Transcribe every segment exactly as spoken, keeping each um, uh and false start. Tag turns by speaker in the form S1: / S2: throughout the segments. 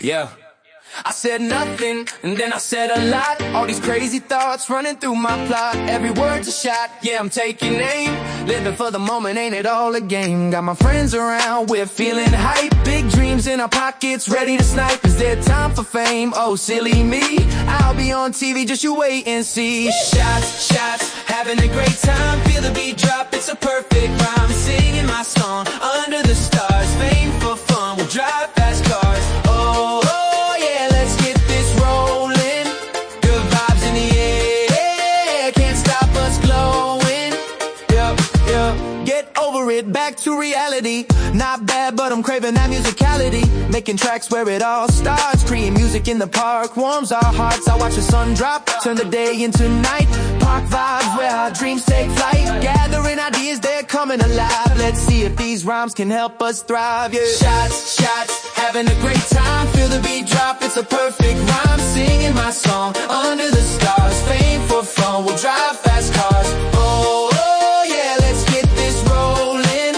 S1: Yeah. I said nothing, and then I said a lot. All these crazy thoughts running through my plot. Every word's a shot, yeah, I'm taking aim. Living for the moment, ain't it all a game? Got my friends around, we're feeling hype. Big dreams in our pockets, ready to snipe. Is there time for fame? Oh, silly me. I'll be on T V, just you wait and see. Shots, shots, having a great time. Feel the beat drop, it's a perfect rhyme. Singing my song, under the stars. Fame for fun, we'll drive fast cars. Oh, oh. Back to reality, not bad, but I'm craving that musicality. Making tracks where it all starts. Creating music in the park warms our hearts. I watch the sun drop, turn the day into night. Park vibes where our dreams take flight. Gathering ideas, they're coming alive. Let's see if these rhymes can help us thrive, yeah. Shots, shots, having a great time. Feel the beat drop, it's a perfect rhyme. Singing my song, under the stars. Fame for fun, we'll drive fast cars. Oh, oh yeah, let's get this rolling.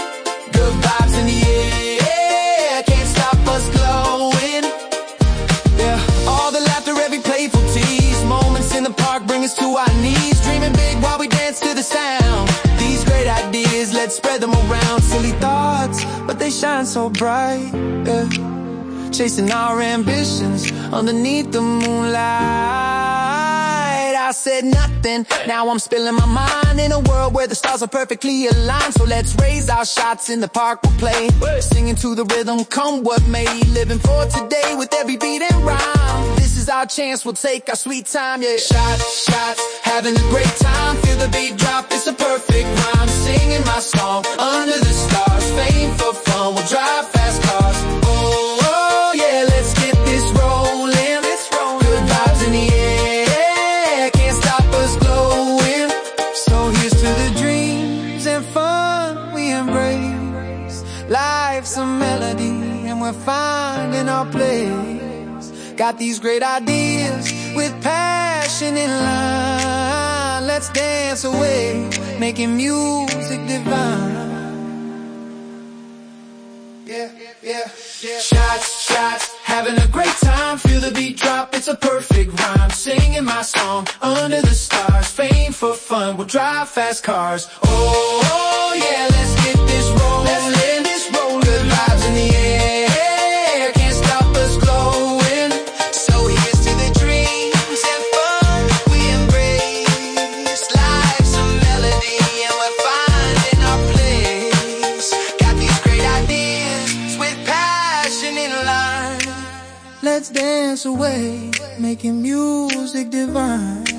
S1: To our knees, dreaming big while we dance to the sound. These great ideas, let's spread them around. Silly thoughts, but they shine so bright, yeah. Chasing our ambitions underneath the moonlight. I said nothing, now I'm spilling my mind. In a world where the stars are perfectly aligned. So let's raise our shots, in the park we'll play. Singing to the rhythm, come what may. Living for today with every beat and rhyme. This is our chance, we'll take our sweet time, yeah. Shots, shots, having a great time. Feel the beat drop, it's a perfect rhyme. Singing my song, under the stars. Fame for fun, we'll drive fast cars. Oh, oh yeah, let's get this rolling. Let's roll. Good vibes in the air, can't stop us glowing. So here's to the dreams and fun we embrace. Life's a melody and we're finding our place. Got these great ideas with passion in line. Let's dance away, making music divine. Yeah, yeah, yeah. Shots, shots, having a great time. Feel the beat drop, it's a perfect rhyme. Singing my song, under the stars. Fame for fun, we'll drive fast cars. Oh, oh yeah, let's get this rolling. Let's get this rolling. Good vibes in the air. Let's dance away, making music divine.